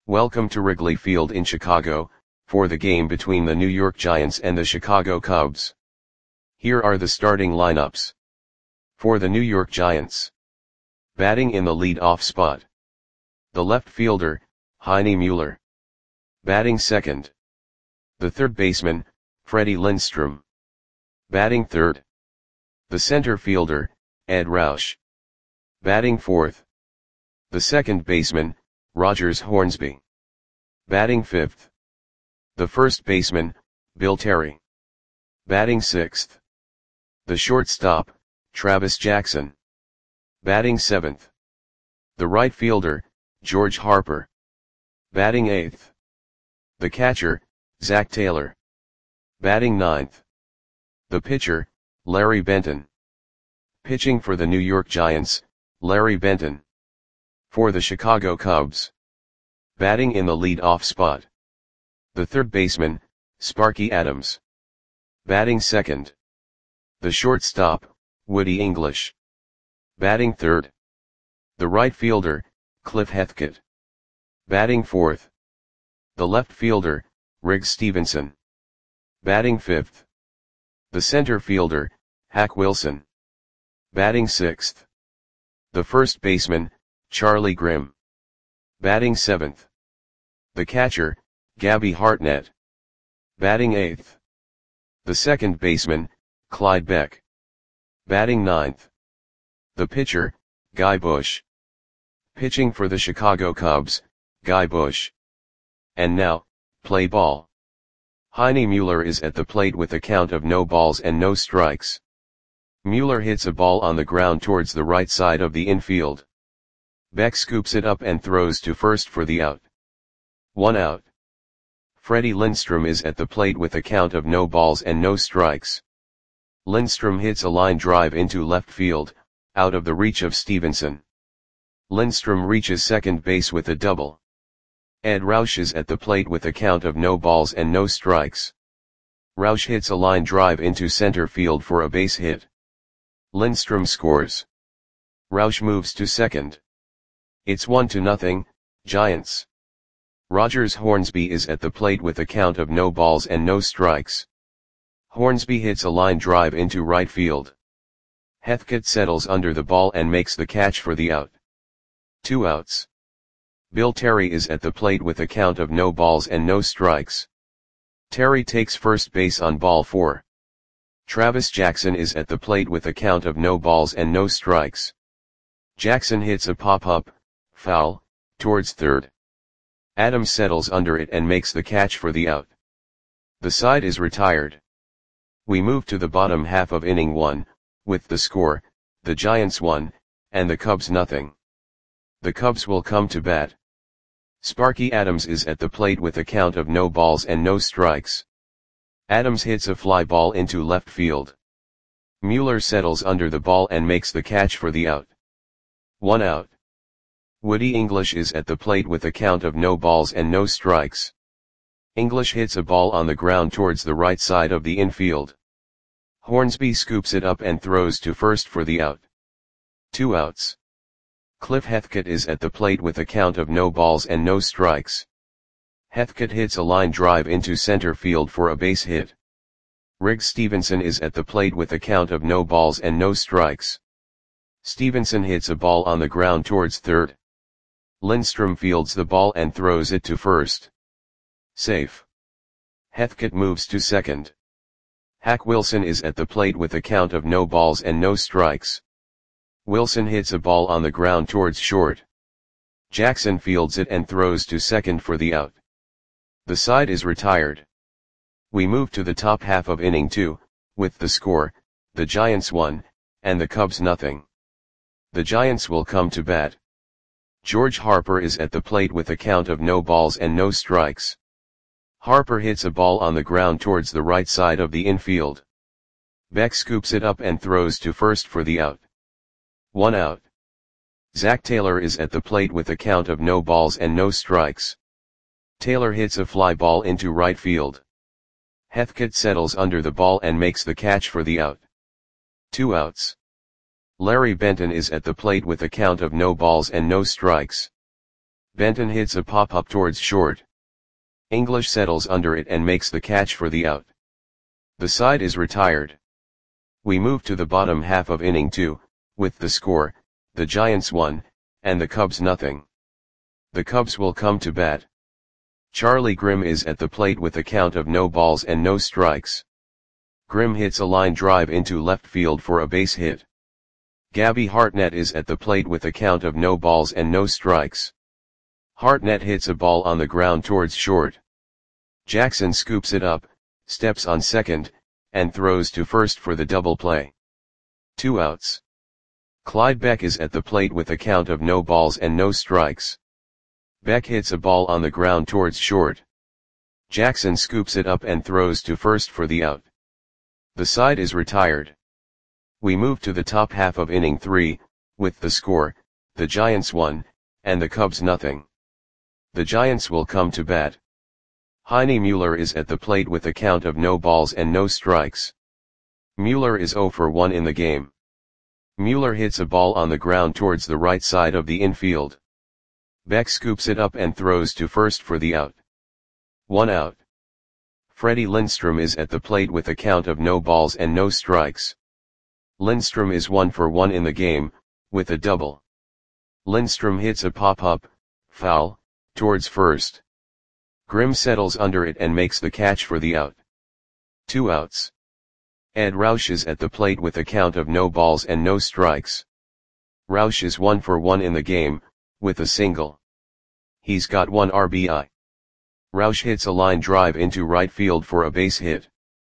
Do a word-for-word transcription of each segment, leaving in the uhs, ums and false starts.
Welcome to Wrigley Field in Chicago, for the game between the New York Giants and the Chicago Cubs. Here are the starting lineups. For the New York Giants. Batting in the lead-off spot. The left fielder, Heine Mueller. Batting second. The third baseman, Freddie Lindstrom. Batting third. The center fielder, Ed Roush. Batting fourth. The second baseman, Rogers Hornsby. Batting fifth. The first baseman, Bill Terry. Batting sixth. The shortstop, Travis Jackson. Batting seventh. The right fielder, George Harper. Batting eighth. The catcher, Zach Taylor. Batting ninth. The pitcher, Larry Benton. Pitching for the New York Giants, Larry Benton. For the Chicago Cubs. Batting in the lead-off spot. The third baseman, Sparky Adams. Batting second. The shortstop, Woody English. Batting third. The right fielder, Cliff Hethkett. Batting fourth. The left fielder, Riggs Stevenson. Batting fifth. The center fielder, Hack Wilson. Batting sixth. The first baseman, Charlie Grimm. Batting seventh. The catcher, Gabby Hartnett. Batting eighth. The second baseman, Clyde Beck. Batting ninth. The pitcher, Guy Bush. Pitching for the Chicago Cubs, Guy Bush. And now, play ball. Heine Mueller is at the plate with a count of no balls and no strikes. Mueller hits a ball on the ground towards the right side of the infield. Beck scoops it up and throws to first for the out. One out. Freddie Lindstrom is at the plate with a count of no balls and no strikes. Lindstrom hits a line drive into left field, out of the reach of Stevenson. Lindstrom reaches second base with a double. Ed Roush is at the plate with a count of no balls and no strikes. Roush hits a line drive into center field for a base hit. Lindstrom scores. Roush moves to second. It's one to nothing, Giants. Rogers Hornsby is at the plate with a count of no balls and no strikes. Hornsby hits a line drive into right field. Hethkett settles under the ball and makes the catch for the out. Two outs. Bill Terry is at the plate with a count of no balls and no strikes. Terry takes first base on ball four. Travis Jackson is at the plate with a count of no balls and no strikes. Jackson hits a pop-up, foul, towards third. Adams settles under it and makes the catch for the out. The side is retired. We move to the bottom half of inning one, with the score, the Giants one, and the Cubs nothing. The Cubs will come to bat. Sparky Adams is at the plate with a count of no balls and no strikes. Adams hits a fly ball into left field. Mueller settles under the ball and makes the catch for the out. One out. Woody English is at the plate with a count of no balls and no strikes. English hits a ball on the ground towards the right side of the infield. Hornsby scoops it up and throws to first for the out. Two outs. Cliff Hethkett is at the plate with a count of no balls and no strikes. Hethkett hits a line drive into center field for a base hit. Riggs Stevenson is at the plate with a count of no balls and no strikes. Stevenson hits a ball on the ground towards third. Lindstrom fields the ball and throws it to first. Safe. Hethkett moves to second. Hack Wilson is at the plate with a count of no balls and no strikes. Wilson hits a ball on the ground towards short. Jackson fields it and throws to second for the out. The side is retired. We move to the top half of inning two, with the score, the Giants one, and the Cubs nothing. The Giants will come to bat. George Harper is at the plate with a count of no balls and no strikes. Harper hits a ball on the ground towards the right side of the infield. Beck scoops it up and throws to first for the out. One out. Zach Taylor is at the plate with a count of no balls and no strikes. Taylor hits a fly ball into right field. Hethkett settles under the ball and makes the catch for the out. Two outs. Larry Benton is at the plate with a count of no balls and no strikes. Benton hits a pop-up towards short. English settles under it and makes the catch for the out. The side is retired. We move to the bottom half of inning two, with the score, the Giants one, and the Cubs nothing. The Cubs will come to bat. Charlie Grimm is at the plate with a count of no balls and no strikes. Grimm hits a line drive into left field for a base hit. Gabby Hartnett is at the plate with a count of no balls and no strikes. Hartnett hits a ball on the ground towards short. Jackson scoops it up, steps on second, and throws to first for the double play. Two outs. Clyde Beck is at the plate with a count of no balls and no strikes. Beck hits a ball on the ground towards short. Jackson scoops it up and throws to first for the out. The side is retired. We move to the top half of inning three, with the score, the Giants one, and the Cubs nothing. The Giants will come to bat. Heine Mueller is at the plate with a count of no balls and no strikes. Mueller is oh for one in the game. Mueller hits a ball on the ground towards the right side of the infield. Beck scoops it up and throws to first for the out. One out. Freddie Lindstrom is at the plate with a count of no balls and no strikes. Lindstrom is one for one in the game, with a double. Lindstrom hits a pop-up, foul, towards first. Grimm settles under it and makes the catch for the out. Two outs. Ed Roush is at the plate with a count of no balls and no strikes. Roush is one for one in the game, with a single. He's got one R B I. Roush hits a line drive into right field for a base hit.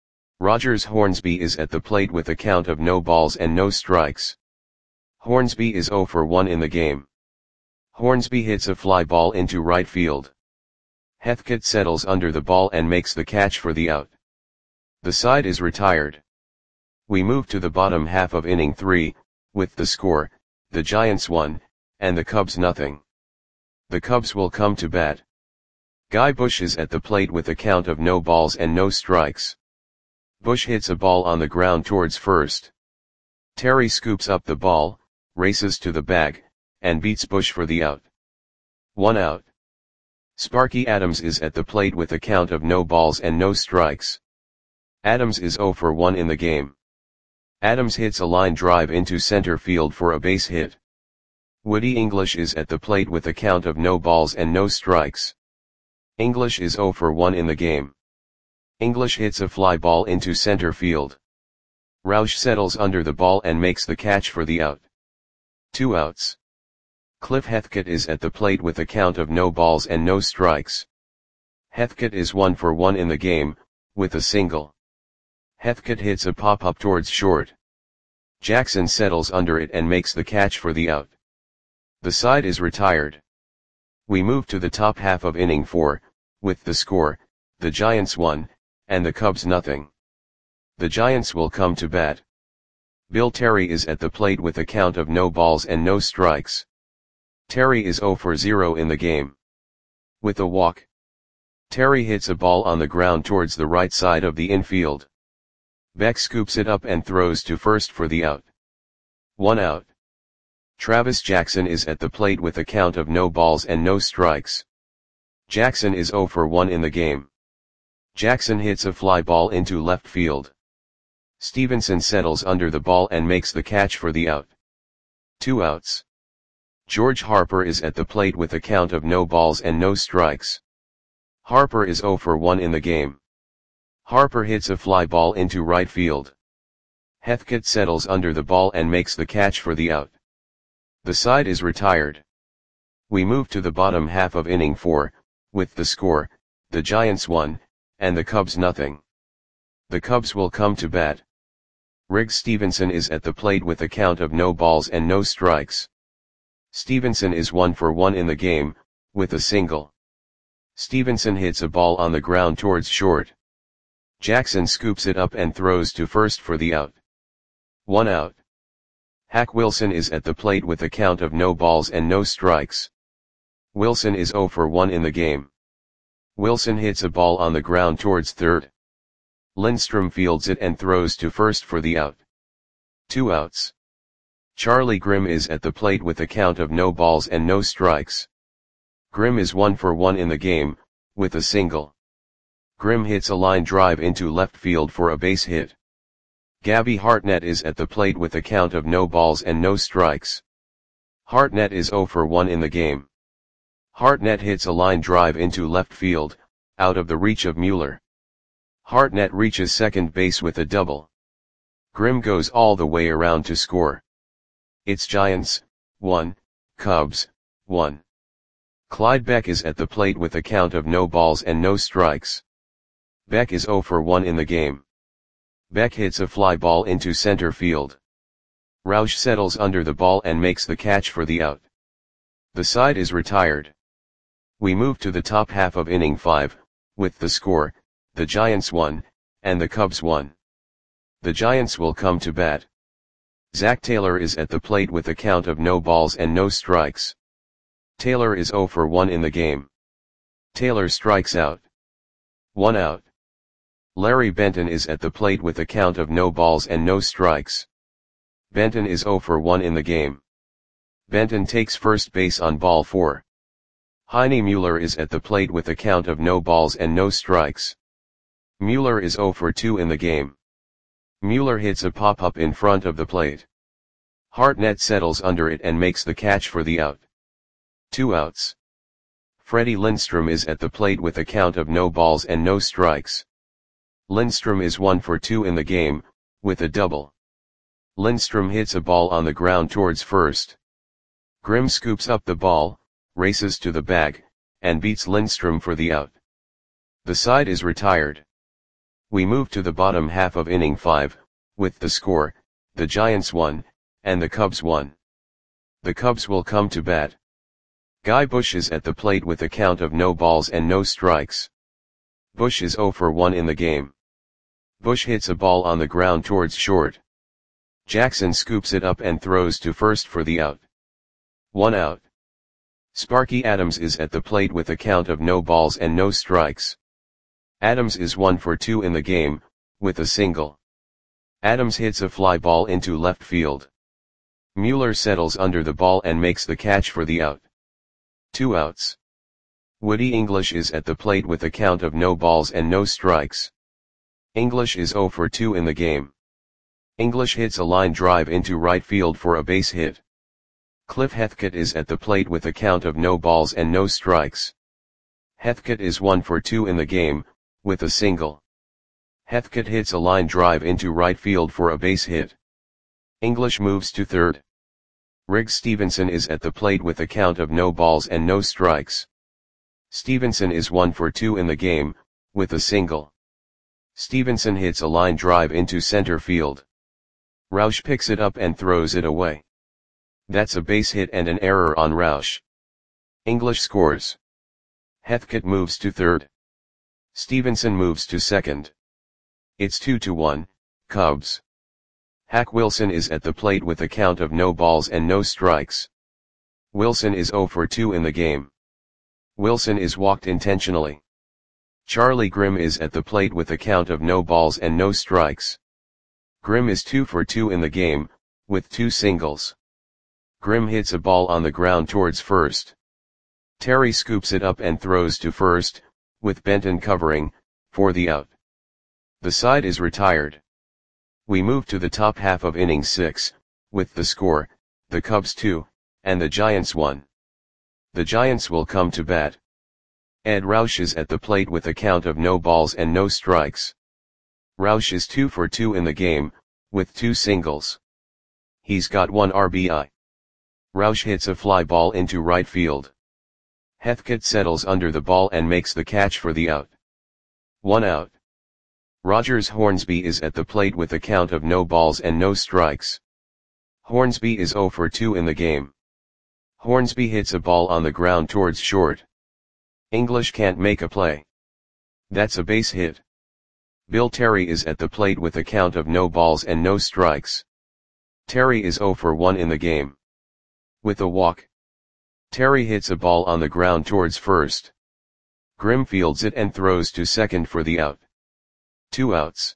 Rogers Hornsby is at the plate with a count of no balls and no strikes. Hornsby is oh for one in the game. Hornsby hits a fly ball into right field. Heathcote settles under the ball and makes the catch for the out. The side is retired. We move to the bottom half of inning three, with the score, the Giants one, and the Cubs nothing. The Cubs will come to bat. Guy Bush is at the plate with a count of no balls and no strikes. Bush hits a ball on the ground towards first. Terry scoops up the ball, races to the bag, and beats Bush for the out. One out. Sparky Adams is at the plate with a count of no balls and no strikes. Adams is oh for one in the game. Adams hits a line drive into center field for a base hit. Woody English is at the plate with a count of no balls and no strikes. English is oh for one in the game. English hits a fly ball into center field. Roush settles under the ball and makes the catch for the out. Two outs. Cliff Heathcote is at the plate with a count of no balls and no strikes. Heathcote is one for one in the game, with a single. Heathcote hits a pop-up towards short. Jackson settles under it and makes the catch for the out. The side is retired. We move to the top half of inning four, with the score, the Giants one, and the Cubs nothing. The Giants will come to bat. Bill Terry is at the plate with a count of no balls and no strikes. Terry is oh for zero in the game. With a walk. Terry hits a ball on the ground towards the right side of the infield. Beck scoops it up and throws to first for the out. One out. Travis Jackson is at the plate with a count of no balls and no strikes. Jackson is oh for one in the game. Jackson hits a fly ball into left field. Stevenson settles under the ball and makes the catch for the out. Two outs. George Harper is at the plate with a count of no balls and no strikes. Harper is oh for one in the game. Harper hits a fly ball into right field. Heathcote settles under the ball and makes the catch for the out. The side is retired. We move to the bottom half of inning four, with the score, the Giants one, and the Cubs nothing. The Cubs will come to bat. Riggs Stevenson is at the plate with a count of no balls and no strikes. Stevenson is one for one in the game, with a single. Stevenson hits a ball on the ground towards short. Jackson scoops it up and throws to first for the out. One out. Hack Wilson is at the plate with a count of no balls and no strikes. Wilson is oh for one in the game. Wilson hits a ball on the ground towards third. Lindstrom fields it and throws to first for the out. Two outs. Charlie Grimm is at the plate with a count of no balls and no strikes. Grimm is one for one in the game, with a single. Grimm hits a line drive into left field for a base hit. Gabby Hartnett is at the plate with a count of no balls and no strikes. Hartnett is zero for one in the game. Hartnett hits a line drive into left field, out of the reach of Mueller. Hartnett reaches second base with a double. Grimm goes all the way around to score. It's Giants, one, Cubs, one. Clyde Beck is at the plate with a count of no balls and no strikes. Beck is zero for one in the game. Beck hits a fly ball into center field. Roush settles under the ball and makes the catch for the out. The side is retired. We move to the top half of inning five, with the score, the Giants one, and the Cubs one. The Giants will come to bat. Zach Taylor is at the plate with a count of no balls and no strikes. Taylor is zero for one in the game. Taylor strikes out. One out. Larry Benton is at the plate with a count of no balls and no strikes. Benton is zero for one in the game. Benton takes first base on ball four. Heine Mueller is at the plate with a count of no balls and no strikes. Mueller is zero for two in the game. Mueller hits a pop-up in front of the plate. Hartnett settles under it and makes the catch for the out. Two outs. Freddie Lindstrom is at the plate with a count of no balls and no strikes. Lindstrom is one for two in the game, with a double. Lindstrom hits a ball on the ground towards first. Grimm scoops up the ball, races to the bag, and beats Lindstrom for the out. The side is retired. We move to the bottom half of inning five, with the score, the Giants one, and the Cubs one. The Cubs will come to bat. Guy Bush is at the plate with a count of no balls and no strikes. Bush is zero for one in the game. Bush hits a ball on the ground towards short. Jackson scoops it up and throws to first for the out. One out. Sparky Adams is at the plate with a count of no balls and no strikes. Adams is one for two in the game, with a single. Adams hits a fly ball into left field. Mueller settles under the ball and makes the catch for the out. Two outs. Woody English is at the plate with a count of no balls and no strikes. English is zero for two in the game. English hits a line drive into right field for a base hit. Cliff Heathcote is at the plate with a count of no balls and no strikes. Heathcote is one for two in the game, with a single. Heathcote hits a line drive into right field for a base hit. English moves to third. Riggs Stevenson is at the plate with a count of no balls and no strikes. Stevenson is one for two in the game, with a single. Stevenson hits a line drive into center field. Roush picks it up and throws it away. That's a base hit and an error on Roush. English scores. Heathcote moves to third. Stevenson moves to second. It's two to one, Cubs. Hack Wilson is at the plate with a count of no balls and no strikes. Wilson is zero for two in the game. Wilson is walked intentionally. Charlie Grimm is at the plate with a count of no balls and no strikes. Grimm is two for two in the game, with two singles. Grimm hits a ball on the ground towards first. Terry scoops it up and throws to first, with Benton covering, for the out. The side is retired. We move to the top half of inning six, with the score, the Cubs two, and the Giants one. The Giants will come to bat. Ed Roush is at the plate with a count of no balls and no strikes. Roush is two for two in the game, with two singles. He's got one R B I. Roush hits a fly ball into right field. Heathcote settles under the ball and makes the catch for the out. One out. Rogers Hornsby is at the plate with a count of no balls and no strikes. Hornsby is zero for two in the game. Hornsby hits a ball on the ground towards short. English can't make a play. That's a base hit. Bill Terry is at the plate with a count of no balls and no strikes. Terry is zero for one in the game. With a walk. Terry hits a ball on the ground towards first. Grimm fields it and throws to second for the out. Two outs.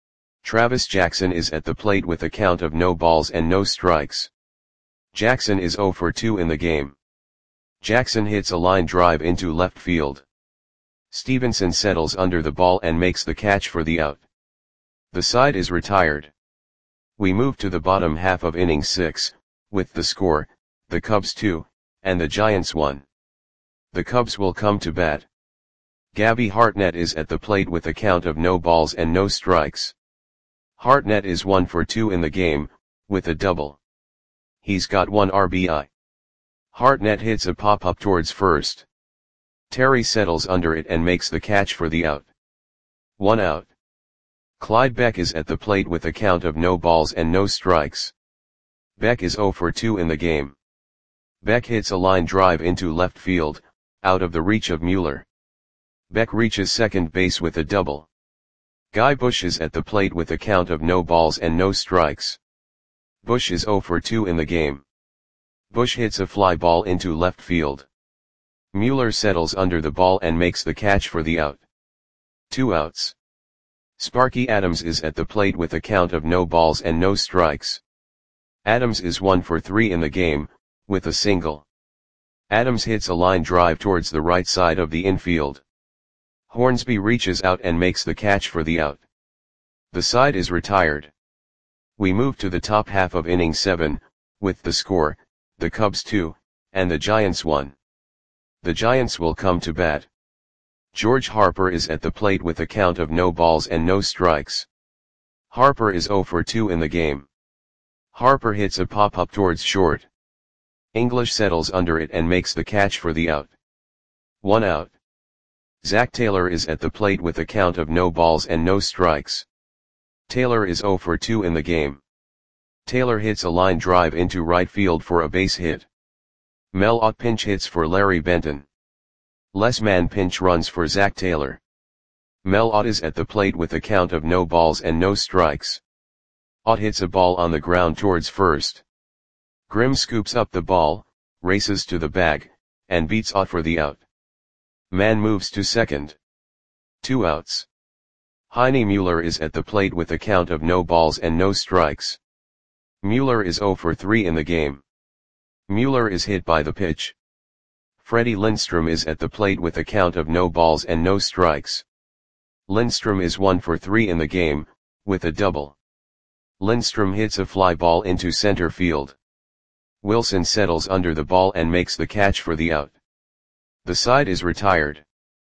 Travis Jackson is at the plate with a count of no balls and no strikes. Jackson is zero for two in the game. Jackson hits a line drive into left field. Stevenson settles under the ball and makes the catch for the out. The side is retired. We move to the bottom half of inning six, with the score, the Cubs two, and the Giants one. The Cubs will come to bat. Gabby Hartnett is at the plate with a count of no balls and no strikes. Hartnett is one for two in the game, with a double. He's got one R B I. Hartnett hits a pop-up towards first. Terry settles under it and makes the catch for the out. One out. Clyde Beck is at the plate with a count of no balls and no strikes. Beck is zero for two in the game. Beck hits a line drive into left field, out of the reach of Mueller. Beck reaches second base with a double. Guy Bush is at the plate with a count of no balls and no strikes. Bush is zero for two in the game. Bush hits a fly ball into left field. Mueller settles under the ball and makes the catch for the out. Two outs. Sparky Adams is at the plate with a count of no balls and no strikes. Adams is one for three in the game, with a single. Adams hits a line drive towards the right side of the infield. Hornsby reaches out and makes the catch for the out. The side is retired. We move to the top half of inning seven, with the score, the Cubs two, and the Giants one. The Giants will come to bat. George Harper is at the plate with a count of no balls and no strikes. Harper is zero for two in the game. Harper hits a pop-up towards short. English settles under it and makes the catch for the out. One out. Zach Taylor is at the plate with a count of no balls and no strikes. Taylor is zero for two in the game. Taylor hits a line drive into right field for a base hit. Mel Ott pinch hits for Larry Benton. Les Man pinch runs for Zach Taylor. Mel Ott is at the plate with a count of no balls and no strikes. Ott hits a ball on the ground towards first. Grimm scoops up the ball, races to the bag, and beats Ott for the out. Mann moves to second. Two outs. Heine Mueller is at the plate with a count of no balls and no strikes. Mueller is zero for three in the game. Mueller is hit by the pitch. Freddie Lindstrom is at the plate with a count of no balls and no strikes. Lindstrom is one for three in the game, with a double. Lindstrom hits a fly ball into center field. Wilson settles under the ball and makes the catch for the out. The side is retired.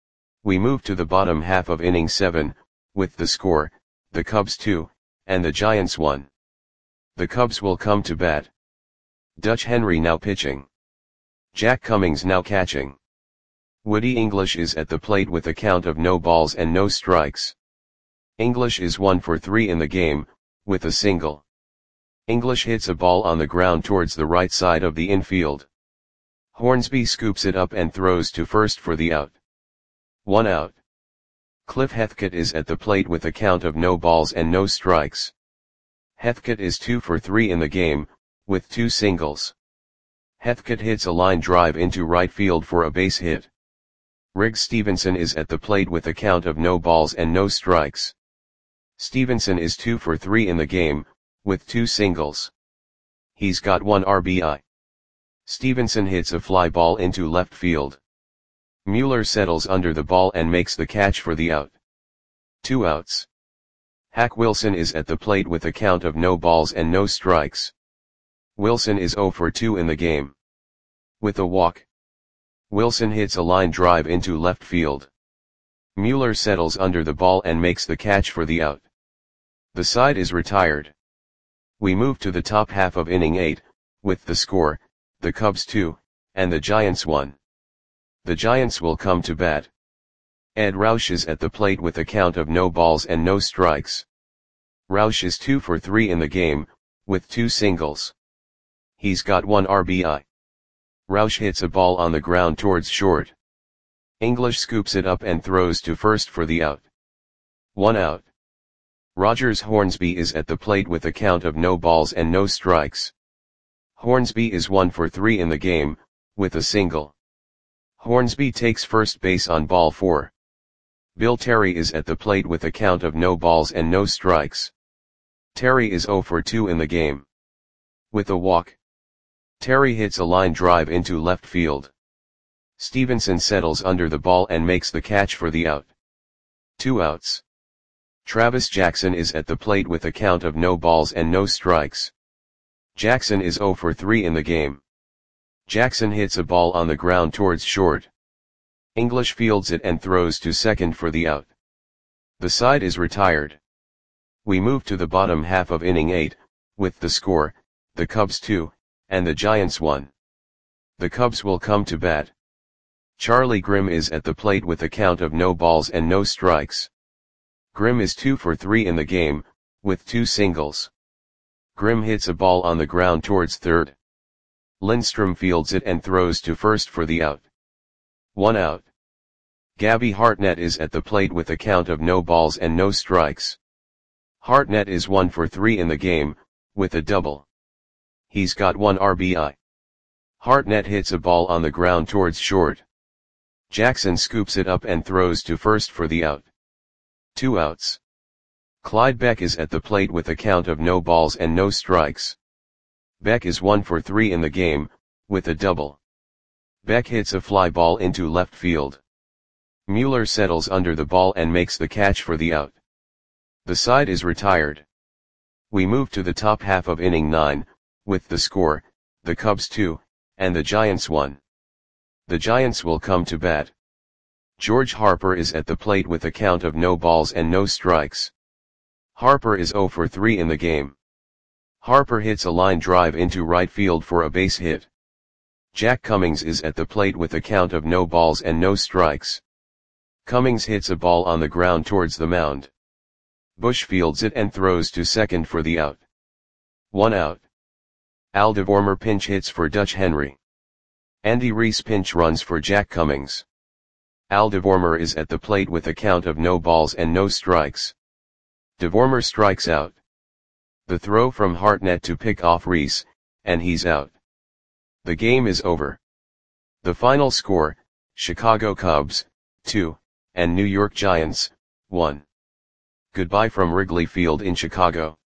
We move to the bottom half of inning seven, with the score, the Cubs two, and the Giants one. The Cubs will come to bat. Dutch Henry now pitching. Jack Cummings now catching. Woody English is at the plate with a count of no balls and no strikes. English is one for three in the game, with a single. English hits a ball on the ground towards the right side of the infield. Hornsby scoops it up and throws to first for the out. One out. Cliff Heathcote is at the plate with a count of no balls and no strikes. Heathcote is two for three in the game, with two singles. Heathcote hits a line drive into right field for a base hit. Riggs Stevenson is at the plate with a count of no balls and no strikes. Stevenson is two for three in the game, with two singles. He's got one R B I. Stevenson hits a fly ball into left field. Mueller settles under the ball and makes the catch for the out. Two outs. Hack Wilson is at the plate with a count of no balls and no strikes. Wilson is zero for two in the game. With a walk. Wilson hits a line drive into left field. Mueller settles under the ball and makes the catch for the out. The side is retired. We move to the top half of inning eight, with the score, the Cubs two, and the Giants one. The Giants will come to bat. Ed Roush is at the plate with a count of no balls and no strikes. Roush is two for three in the game, with two singles. He's got one R B I. Roush hits a ball on the ground towards short. English scoops it up and throws to first for the out. One out. Rogers Hornsby is at the plate with a count of no balls and no strikes. Hornsby is one for three in the game, with a single. Hornsby takes first base on ball four. Bill Terry is at the plate with a count of no balls and no strikes. Terry is zero for two in the game. With a walk. Terry hits a line drive into left field. Stevenson settles under the ball and makes the catch for the out. Two outs. Travis Jackson is at the plate with a count of no balls and no strikes. Jackson is zero for three in the game. Jackson hits a ball on the ground towards short. English fields it and throws to second for the out. The side is retired. We move to the bottom half of inning eight, with the score, the Cubs two, and the Giants one. The Cubs will come to bat. Charlie Grimm is at the plate with a count of no balls and no strikes. Grimm is two for three in the game, with two singles. Grimm hits a ball on the ground towards third. Lindstrom fields it and throws to first for the out. One out. Gabby Hartnett is at the plate with a count of no balls and no strikes. Hartnett is one for three in the game, with a double. He's got one R B I. Hartnett hits a ball on the ground towards short. Jackson scoops it up and throws to first for the out. Two outs. Clyde Beck is at the plate with a count of no balls and no strikes. Beck is one for three in the game, with a double. Beck hits a fly ball into left field. Mueller settles under the ball and makes the catch for the out. The side is retired. We move to the top half of inning nine, with the score, the Cubs two, and the Giants one. The Giants will come to bat. George Harper is at the plate with a count of no balls and no strikes. Harper is zero for three in the game. Harper hits a line drive into right field for a base hit. Jack Cummings is at the plate with a count of no balls and no strikes. Cummings hits a ball on the ground towards the mound. Bush fields it and throws to second for the out. One out. Al DeVormer pinch hits for Dutch Henry. Andy Reese pinch runs for Jack Cummings. Al DeVormer is at the plate with a count of no balls and no strikes. DeVormer strikes out. The throw from Hartnett to pick off Reese, and he's out. The game is over. The final score, Chicago Cubs, two, and New York Giants, one. Goodbye from Wrigley Field in Chicago.